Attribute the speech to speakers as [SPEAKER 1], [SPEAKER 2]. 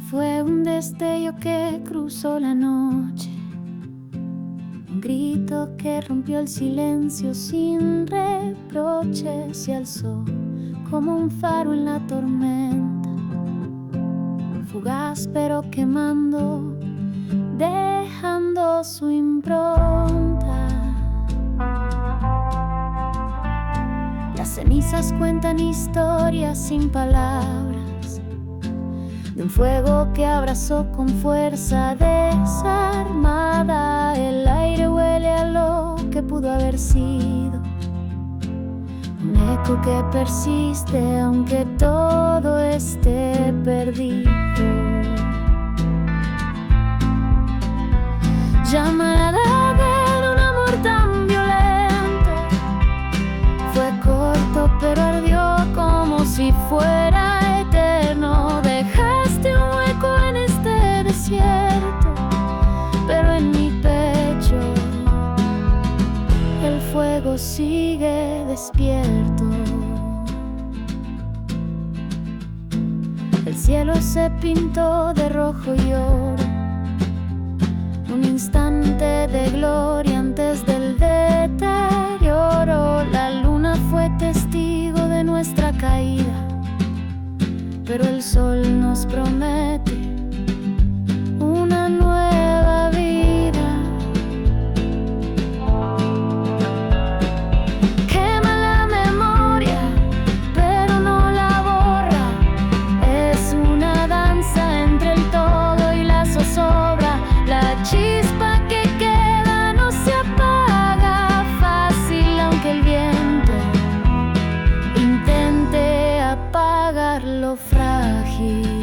[SPEAKER 1] Fue un destello que cruzó la noche, un grito que rompió el silencio sin reproche. Se alzó como un faro en la tormenta, fugaz pero quemando, dejando su impronta. Las cenizas cuentan historias sin palabras, de un fuego que abrazó con fuerza desarmada. El aire huele a lo que pudo haber sido, un eco que persiste aunque todo esté perdido. Llamarada de un amor tan violento, fue corto pero ardió como si fuera eterno. Dejaste un hueco en este desierto, pero en mi pecho el fuego sigue despierto. El cielo se pintó de rojo y oro, un instante de gloria antes del deterioro. La luna fue testigo de nuestra caída, pero el sol nos promete una nueva vida. Quema la memoria, pero no la borra. Es una danza entre el todo y la zozobra. La chispa que queda no se apaga fácil, aunque el viento intente apagar lo frágil.